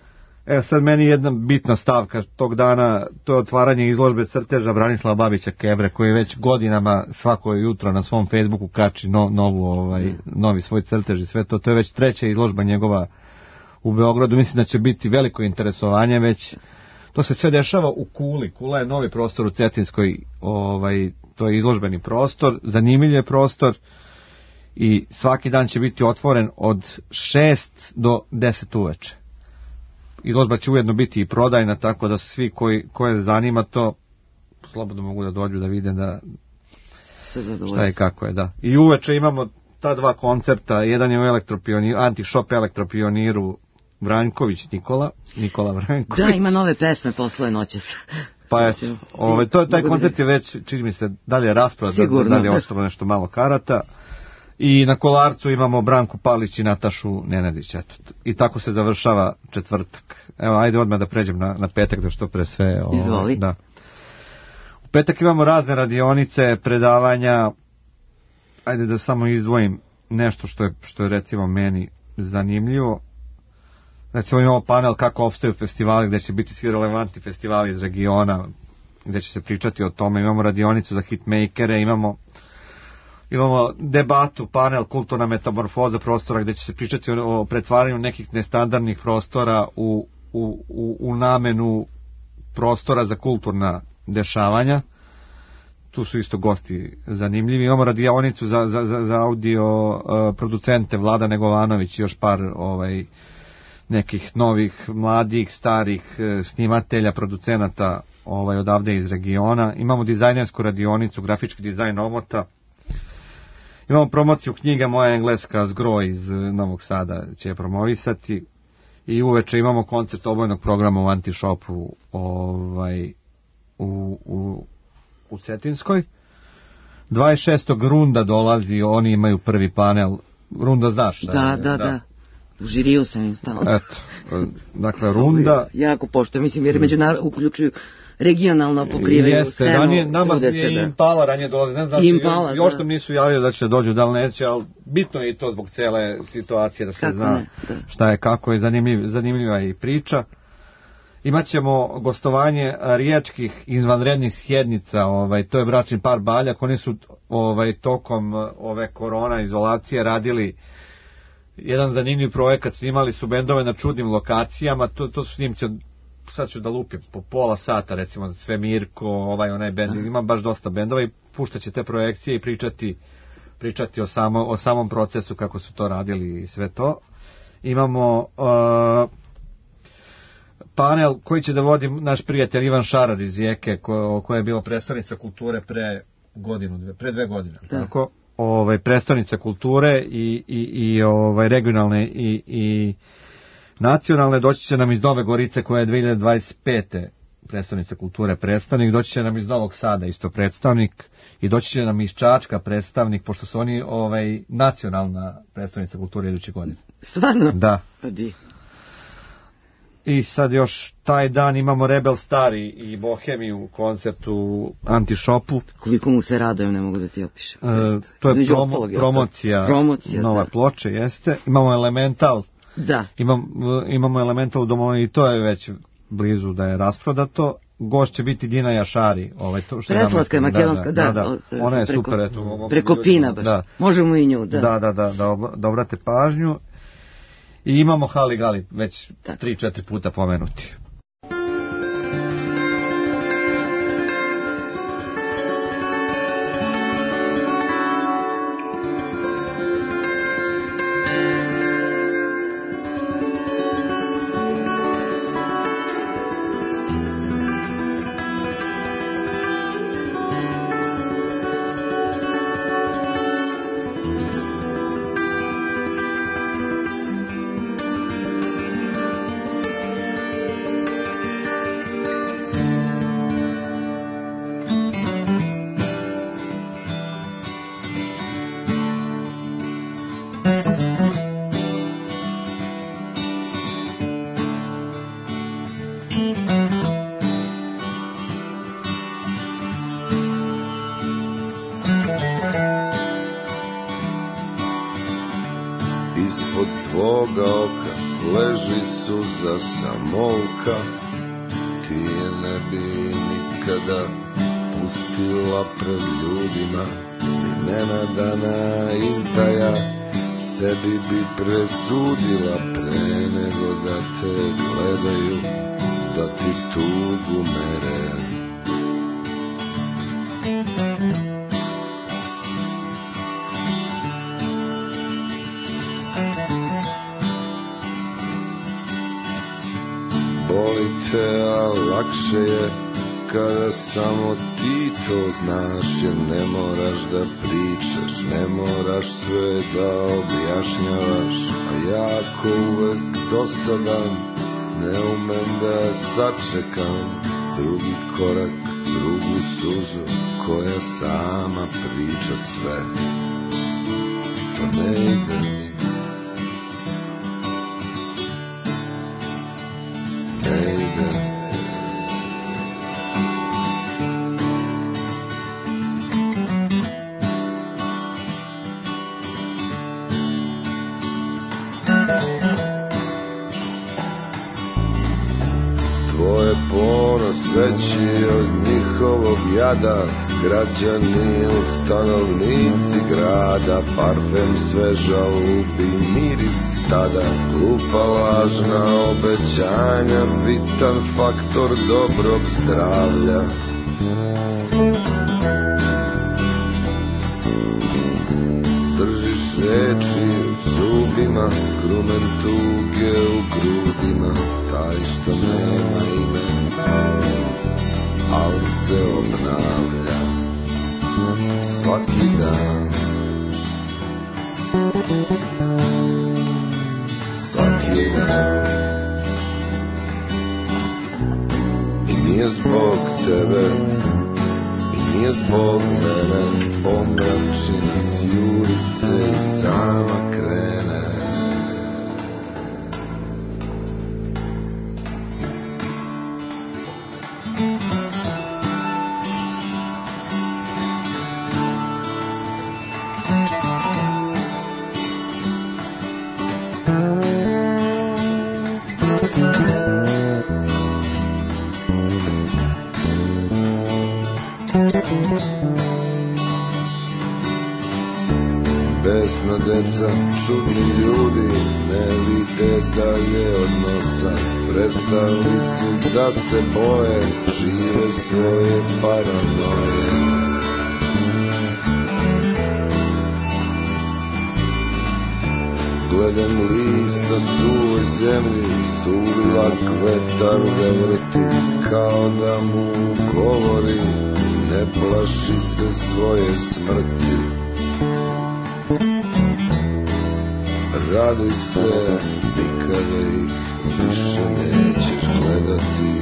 [SPEAKER 1] Sad meni jedna bitna stavka tog dana, to je otvaranje izložbe crteža Branislava Babića Kebre, koji već godinama svako jutro na svom Facebooku kači novi svoj crtež i sve to. To je već 3. izložba njegova u Beogradu. Mislim da će biti veliko interesovanje, već to se sve dešava u Kuli. Kula je novi prostor u Cetinskoj, to je izložbeni prostor, zanimljiv je prostor i svaki dan će biti otvoren od 6 do 10 uveče. Izložba će ujedno biti i prodajna, tako da svi koje zanima to slobodno mogu da dođu da vide da šta je kako je, da. I uveče imamo ta 2 koncerta, jedan je u Anti-Shop Elektropioniru Vranjković Nikola Vranjković.
[SPEAKER 4] Da, ima nove pesme posle noćas.
[SPEAKER 1] Pa eto, taj koncert je već, čini mi se, dalje rasprava, dalje je ostalo nešto malo karata. I na Kolarcu imamo Branku Palić i Natašu Nenadić, eto. I tako se završava četvrtak. Evo, ajde odmah da pređem na petak, da što pre sve...
[SPEAKER 4] Izvoli.
[SPEAKER 1] Da. U petak imamo razne radionice, predavanja. Ajde da samo izdvojim nešto što je recimo meni zanimljivo. Recimo imamo panel kako opstaju festivali, gde će biti svi relevantni festivali iz regiona, gde će se pričati o tome. Imamo radionicu za hitmakere, imamo debatu, panel kulturna metamorfoza prostora, gde će se pričati o pretvaranju nekih nestandardnih prostora u namenu prostora za kulturna dešavanja. Tu su isto gosti zanimljivi. Imamo radionicu za audio producente, Vlada Negovanović i još par nekih novih, mladih, starih snimatelja, producenata odavde iz regiona. Imamo dizajnersku radionicu, grafički dizajn omota. Imamo promociju knjiga Moja engleska Zgro iz Novog Sada će je promovisati. I uveče imamo koncert obojnog programa u Anti-Shopu u Cetinskoj. 26. Runda dolazi, oni imaju prvi panel. Runda znaš?
[SPEAKER 4] Da. U žiriju sam im stala.
[SPEAKER 1] Eto, dakle Runda...
[SPEAKER 4] Jako poštujem, mislim, jer uključuju regionalno pokrivaju
[SPEAKER 1] jeste, scenu. Nama je Impala ranije dolazi, ne znam, još nam nisu javili da će dođu, da li neće, ali bitno je i to zbog cele situacije, da se zna šta je, kako je, zanimljiva je i priča. Imaćemo gostovanje rijačkih izvanrednih sjednica, to je bračni par Baljak, oni su tokom ove korona izolacije radili jedan zanimljiv projekat, snimali su bendove na čudnim lokacijama, to su snimci, sad ću da lupim, po pola sata recimo, Svemirko, onaj bend, ima baš dosta bendova i puštaće te projekcije i pričati o samom procesu kako su to radili i sve to. Imamo panel koji će da vodi naš prijatelj Ivan Šarar iz Rijeke, koja je bila predstavnica kulture pre 2 godine. Tako? Predstavnica kulture i regionalne i nacionalne. Doći će nam iz Nove Gorice koja je 2025. predstavnica kulture predstavnik, doći će nam iz Novog Sada isto predstavnik i doći će nam iz Čačka predstavnik, pošto su oni nacionalna predstavnica kulture iduće godine.
[SPEAKER 4] Stvarno?
[SPEAKER 1] Da. I sad još taj dan imamo Rebel Stari i Bohemiju u koncertu Anti-Shopu.
[SPEAKER 4] Koliko mu se radujem, ne mogu da ti opišem.
[SPEAKER 1] To je promocija nova ploče, jeste. Imamo Elemental.
[SPEAKER 4] Da.
[SPEAKER 1] Imamo Elemental u Domovini i to je već blizu da je rasprodato. Gošće će biti Dina Jašari.
[SPEAKER 4] Preslatka je makedonska, da.
[SPEAKER 1] Ona je super.
[SPEAKER 4] Preko Pina baš. Možemo i nju, da.
[SPEAKER 1] Da obrate pažnju. I imamo Hali Gali, već 3-4 puta pomenuti.
[SPEAKER 13] Ispod tvoga oka leži suza samolka, ti je ne bi nikada pustila pred ljudima, ni nenadana izdaja, sebi bi presudila pre nego da te gledaju, da ti tugu mere. Boli te, a lakše je kada samo ti to znaš, jer ne moraš da pričaš, ne moraš sve da objašnjavaš, a ja ko uvek dosadan ne umem da sačekam drugi korak, drugu suzu koja sama priča sve. To ne ide mi, ne ide. Tvoje ponos veći od njihovog jada, građani stanovnici grada, parfem sveža lupi miris stada, glupa lažna obećanja, bitan faktor dobrog zdravlja. Držiš reči u zubima, krumen tuge u grudima, taj što nema ime, ali se obnavlja svaki dan, svaki dan. I nije zbog tebe, i nije zbog mene, pomrači nas, juri se i sama krene. Besna deca, čudni ljudi, ne vide dalje od nosa, prestali su da se boje, žive svoje paranoje. Gledam list na suvoj zemlji, sulak vetar ga vrti, kao da mu govori, ne plaši se svoje smrti. Raduj se, nikada ih više nećeš gledati.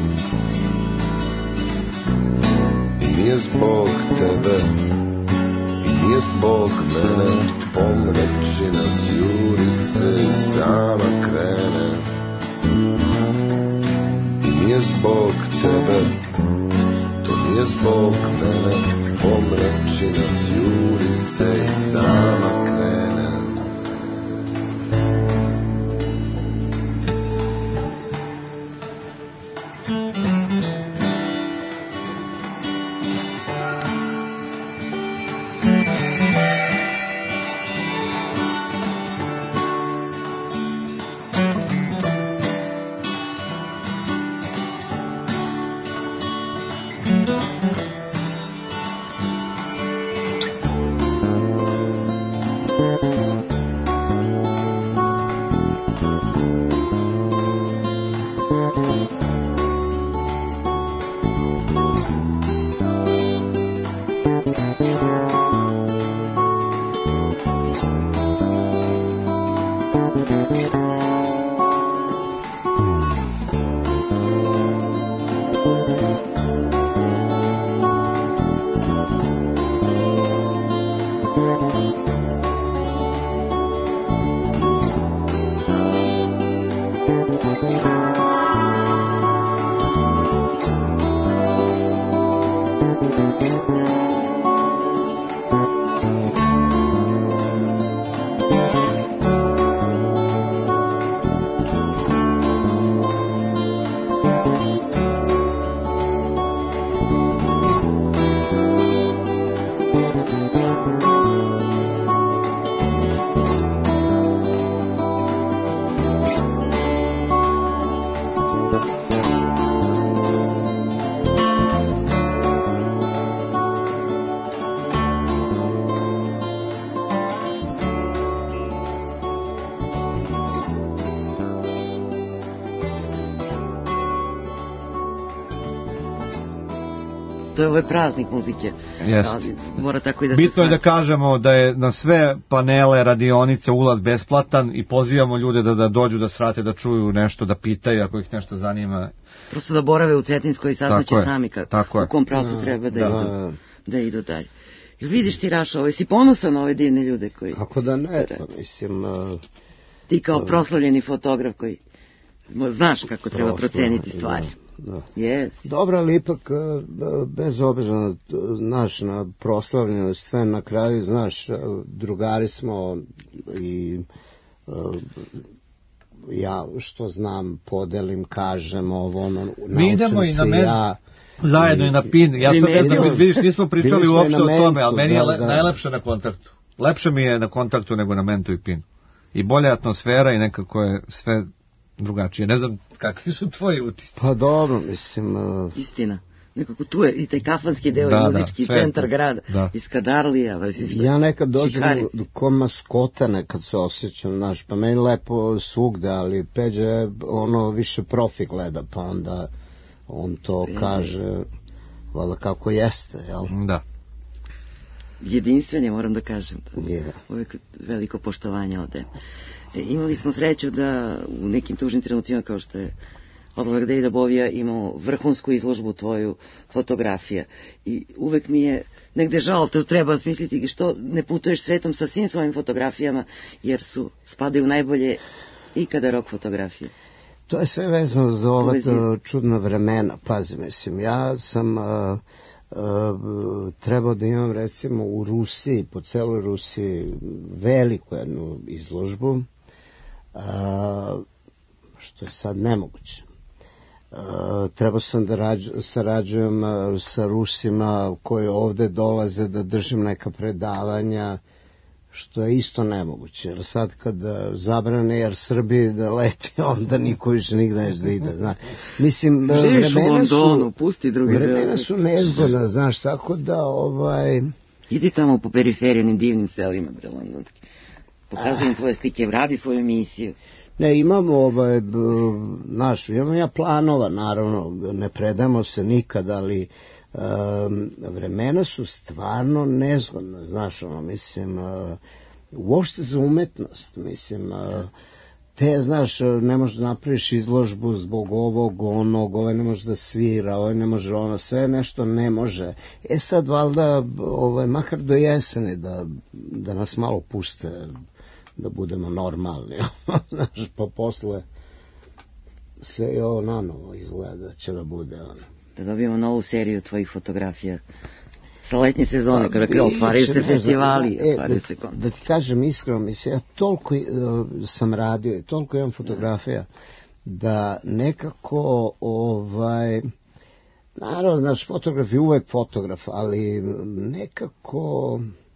[SPEAKER 13] I nije zbog tebe, i nije zbog mene, pomrači nas, juri se i sama krene. I nije zbog tebe, to nije zbog mene, pomrači nas, juri se i sama krene.
[SPEAKER 4] to je ovaj praznik muzike.
[SPEAKER 1] Jeste.
[SPEAKER 4] Ali mora tako i da
[SPEAKER 1] Bitno
[SPEAKER 4] se
[SPEAKER 1] je da kažemo da je na sve panele, radionice ulaz besplatan i pozivamo ljude da dođu da srate, da čuju nešto, da pitaju ako ih nešto zanima.
[SPEAKER 4] Prosto da borave u Cetinskoj i saznaće sami u kom pravcu
[SPEAKER 1] Da.
[SPEAKER 4] treba da idu dalje. Jel vidiš ti, Rašo, si ponosan na ove divne ljude koji...
[SPEAKER 6] Kako da ne, pa mislim...
[SPEAKER 4] Ti kao proslavljeni fotograf koji znaš kako treba proceniti stvari.
[SPEAKER 6] Da.
[SPEAKER 4] Yes.
[SPEAKER 6] Dobro, ali ipak bez obzira znaš, na proslavljeno sve na kraju, znaš, drugari smo i ja što znam podelim, kažem ovo,
[SPEAKER 1] mi idemo i na
[SPEAKER 6] mentu
[SPEAKER 1] zajedno i na pin. Ja sam ne znam, vidiš, nismo pričali uopšte o tome, ali meni je najlepše na kontaktu. Lepše mi je na kontaktu nego na mentu i pin. I bolja atmosfera i nekako je sve drugačije. Ne znam kakvi su tvoji utisci.
[SPEAKER 6] Pa dobro, mislim...
[SPEAKER 4] Istina. Nekako tu je i taj kafanski deo i muzički centar grada. Iz Kadarlija.
[SPEAKER 6] Ja nekad dođem ko maskota, nekad se osjećam, znaš, pa meni lepo svugde, ali Peđa ono više profi gleda, pa onda on to kaže, valjda kako jeste, jel?
[SPEAKER 1] Da.
[SPEAKER 4] Jedinstven je, moram da kažem. Uvijek veliko poštovanje ode. Imali smo sreću da u nekim tužnim trenucima kao što je odlazak Davida Bovija imao vrhunsku izložbu tvoju fotografija. I uvek mi je negde žao, to treba smisliti što ne putuješ svetom sa svim svojim fotografijama, jer spadaju najbolje ikada rock fotografije.
[SPEAKER 6] To je sve vezano za ova čudna vremena. Pazi, mislim, ja sam trebao da imam recimo u Rusiji, po celoj Rusiji, veliku jednu izložbu, što je sad nemoguće. Trebao sam da sarađujem sa Rusima koji ovde dolaze da držim neka predavanja, što je isto nemoguće, jer sad kad zabrane jer Srbiji da leti, onda niko više nigde neće da ide, znaš. Mislim,
[SPEAKER 4] živiš u Londonu, pusti druge
[SPEAKER 6] vremena su nezgodna, znaš, tako da
[SPEAKER 4] idi tamo po periferijenim divnim selima, bre, londonski. Pokazujem tvoje slike, radi svoju emisiju.
[SPEAKER 6] Ne, imamo imam ja planova, naravno, ne predamo se nikad, ali vremena su stvarno nezgodna, znaš, mislim, uopšte za umetnost, mislim, znaš, ne možeš da napraviš izložbu zbog ovog, onog, ovaj ne može da svira, ovaj ne može ono, sve nešto ne može. Sad, valjda, makar do jesene, da nas malo puste, da budemo normalni, znaš, pa posle sve i ovo nanovo izgleda će da bude ono.
[SPEAKER 4] Da dobijemo novu seriju tvojih fotografija sa letnje sezone, kada otvaraju se festivali, otvaraju se koncert.
[SPEAKER 6] Da ti kažem iskreno, mislim, ja toliko sam radio i toliko imam fotografija, da nekako, naravno, naš fotograf je uvek fotograf, ali nekako...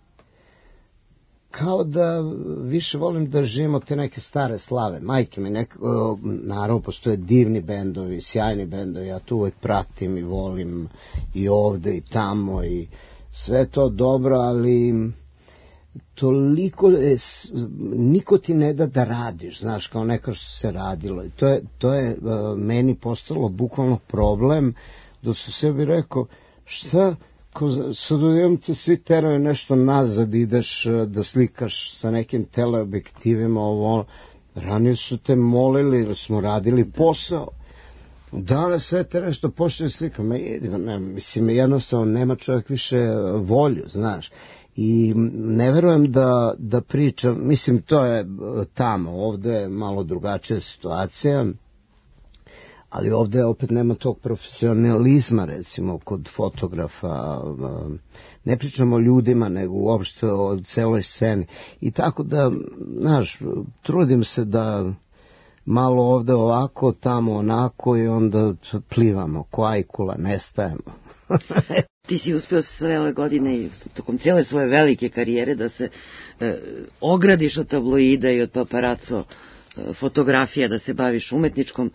[SPEAKER 6] kao da više volim da živimo te neke stare slave. Majke mi, naravno, postoje divni bendovi, sjajni bendovi, ja to uvek pratim i volim i ovde i tamo i sve to dobro, ali toliko, niko ti ne da radiš, znaš, kao neka što se radilo. I to je meni postalo bukvalno problem, da su sebi rekao, šta... sad uvijem te svi teraju nešto nazad, ideš da slikaš sa nekim teleobjektivima, ranije su te molili jer smo radili posao. Danas sve te nešto počne slikam, mislim, jednostavno nema čovjek više volju, znaš, i ne verujem da pričam, mislim, to je tamo, ovde je malo drugačija situacija, ali ovde opet nema tog profesionalizma, recimo, kod fotografa, ne pričamo o ljudima, nego uopšte o celoj sceni. I tako da, znaš, trudim se da malo ovde ovako, tamo onako i onda plivamo, ko ajkula, nestajemo.
[SPEAKER 4] Ti si uspio sve ove godine i tokom cijele svoje velike karijere da se ogradiš od tabloida i od paparaco fotografija, da se baviš umetničkom,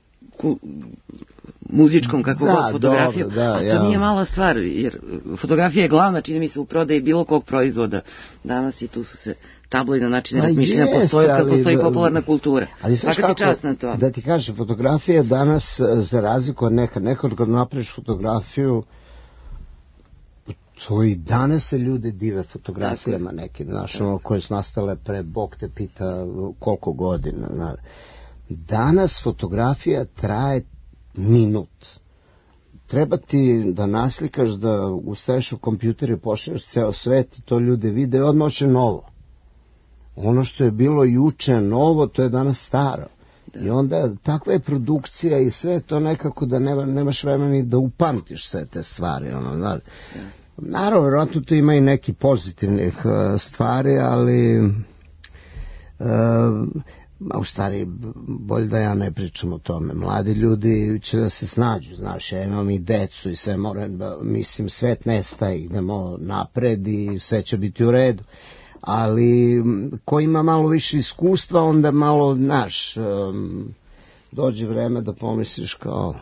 [SPEAKER 4] muzičkom, kako god, fotografijom, a to nije mala stvar, jer fotografija je glavna, čini mi se, u prodaji bilo kog proizvoda. Danas i tu su se tabloidna načina razmišljanja postoji, kad postoji popularna kultura.
[SPEAKER 6] Ali svaka ti čast na to. Da ti kažem, fotografija danas, za razliku od nekad napraviš fotografiju, To i danas se ljudi dive fotografijama nekim, znaš, ono koje su nastale pre, Bog te pita koliko godina, znaš. Danas fotografija traje minut. Treba ti da naslikaš, da ustaješ u kompjuter i pošalješ ceo svet i to ljude vide i odmah će novo. Ono što je bilo juče novo, to je danas staro. I onda takva je produkcija i sve to nekako da nemaš vremena da upamtiš sve te stvari. Ono, znaš. Naravno, vjerojatno tu ima i neki pozitivnih stvari, ali u stvari bolje da ja ne pričam o tome. Mladi ljudi će da se snađu, znaš, ja imam i decu i sve moram, mislim, svet nestaje, idemo napred i sve će biti u redu. Ali ko ima malo više iskustva, onda malo, znaš, dođe vreme da pomisliš kao,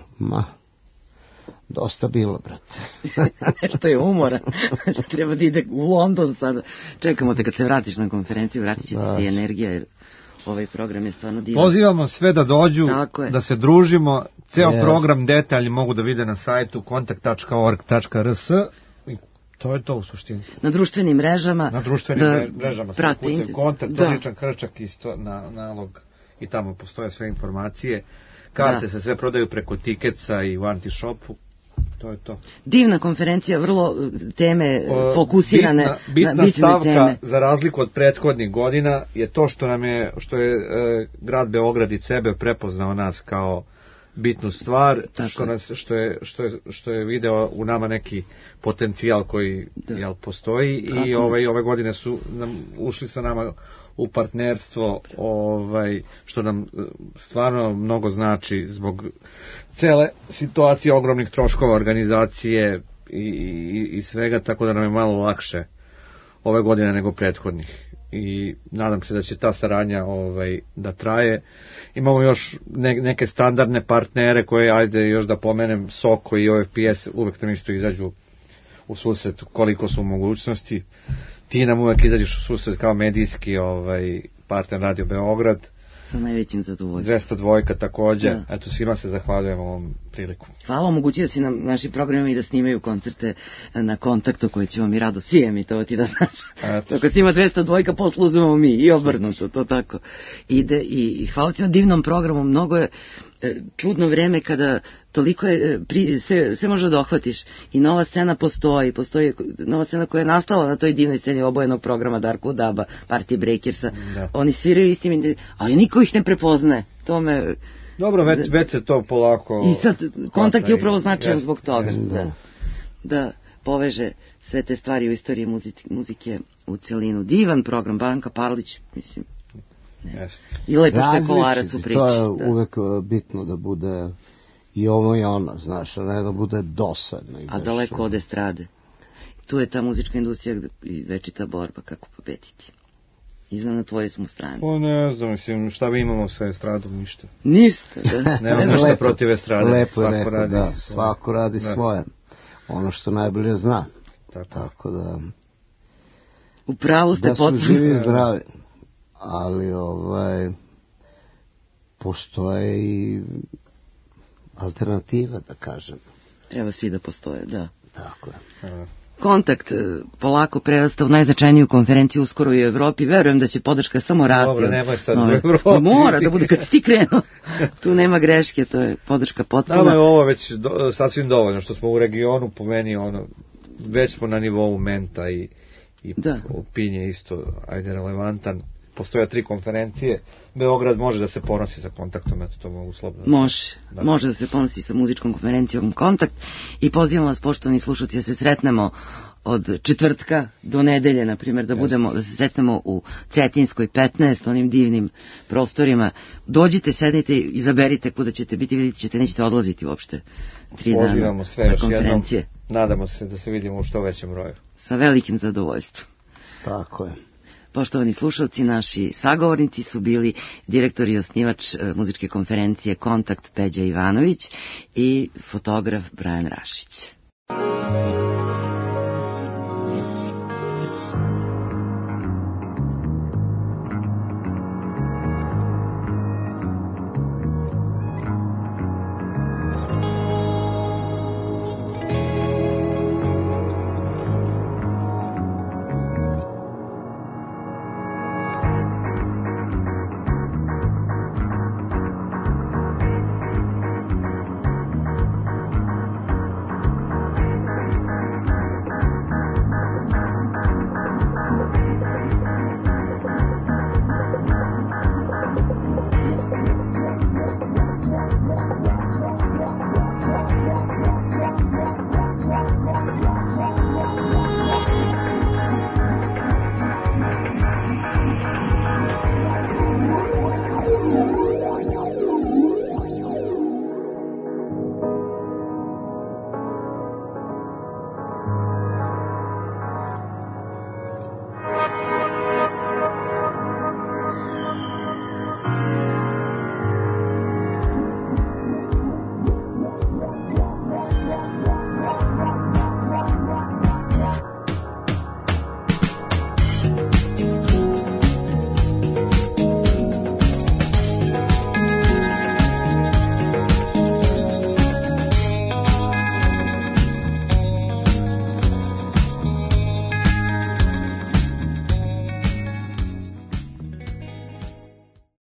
[SPEAKER 6] dosta bilo, brate.
[SPEAKER 4] Nešto je umora. Treba da ide u London sada. Čekamo te kad se vratiš na konferenciju, vratit će ti energija, jer ovaj program je stvarno divan.
[SPEAKER 1] Pozivamo sve da dođu, da se družimo. Ceo program detalji mogu da vide na sajtu kontakt.org.rs. To je to u suštini.
[SPEAKER 4] Na društvenim mrežama.
[SPEAKER 1] Na društvenim mrežama se kucaju kontakt, Tomičan Krčak isto na nalog i tamo postoje sve informacije. Karte se sve prodaju preko Tiketsa i u Antishopu. To je to.
[SPEAKER 4] Divna konferencija, vrlo teme fokusirane na bitne
[SPEAKER 1] stavka,
[SPEAKER 4] teme.
[SPEAKER 1] Za razliku od prethodnih godina, je to što je grad Beograd i sebe prepoznao nas kao bitnu stvar, što je video u nama neki potencijal koji postoji i ove godine su ušli sa nama u partnerstvo, što nam stvarno mnogo znači zbog cele situacije, ogromnih troškova organizacije i svega, tako da nam je malo lakše ove godine nego prethodnih. I nadam se da će ta saradnja da traje. Imamo još neke standardne partnere koje, ajde još da pomenem, Soko i OFPS uvek nam isto izađu u susret koliko su mogućnosti. Ti nam uvek izađeš u susret kao medijski partner Radio Beograd.
[SPEAKER 4] Sa najvećim zadovoljstvom.
[SPEAKER 1] 202 također. Eto, svima se zahvaljujem ovom priliku.
[SPEAKER 4] Hvala, omogućio si nam naši programi da snimaju koncerte na Kontaktu koje ćemo mi rado svi emitovati, da znaš. Ako snima 202, posle uzmemo mi i obrnuto, to tako ide. I hvala ti na divnom programu, mnogo je čudno vreme kada toliko je, sve može da ohvatiš i nova scena postoji nova scena koja je nastala na toj divnoj sceni obojenog programa Darko Daba, Party Breakersa. Oni sviraju istim, ali niko ih ne prepoznaje.
[SPEAKER 1] Dobro, već se to polako...
[SPEAKER 4] I sad, Kontakt je upravo značajan zbog toga. Da poveže sve te stvari u istoriji muzike u celinu. Divan program, Banka Parlić, mislim. I lepo što je Kolarac u priči.
[SPEAKER 6] To je uvek bitno da bude i ovo i ono, znaš, ne da bude dosadno.
[SPEAKER 4] A daleko od estrade. Tu je ta muzička industrija i večita borba, kako pobediti. Izgleda na tvoje smo strane.
[SPEAKER 1] Ne znam, mislim, šta mi imamo sa estradom, ništa.
[SPEAKER 4] Ništa, da.
[SPEAKER 1] Nemamo ništa protiv estrade.
[SPEAKER 6] Lepo je neko, da, svako radi svoje. Ono što najbolje zna. Tako da...
[SPEAKER 4] Upravo ste potpuno.
[SPEAKER 6] Da su živi i zdravi. Ali postoje i alternativa, da kažem.
[SPEAKER 4] Treba svi da postoje, da.
[SPEAKER 6] Tako je.
[SPEAKER 4] Kontakt polako prerasta u najznačajniju konferenciju uskoro u Evropi. Verujem da će podrška samo rasti.
[SPEAKER 1] Dobro, nemoj sad u Evropi.
[SPEAKER 4] Mora da bude kad si ti krenuo. Tu nema greške, to je podrška potpuna.
[SPEAKER 1] Nama je ovo već sasvim dovoljno, što smo u regionu, po meni, već smo na nivou Menta i Pinje isto, ajde, relevantan. Postoje 3 konferencije. Beograd može da se ponosi sa Kontaktom, eto to mogu slobodno.
[SPEAKER 4] Može da se ponosi sa muzičkom konferencijom Kontakt i pozivamo vas, poštovani slušalci, da se sretnemo od četvrtka do nedelje, na primjer, da se sretnemo u Cetinskoj 15, onim divnim prostorima. Dođite, sednite, izaberite kuda ćete biti, vidite ćete, nećete odlaziti uopšte 3 dana.
[SPEAKER 1] Pozivamo sve još jednom. Nadamo se da se vidimo u što većem broju.
[SPEAKER 4] Sa velikim zadovoljstvom.
[SPEAKER 6] Tako je.
[SPEAKER 4] Poštovani slušalci, naši sagovornici su bili direktor i osnivač muzičke konferencije Kontakt Peđa Ivanović i fotograf Brajan Rašić.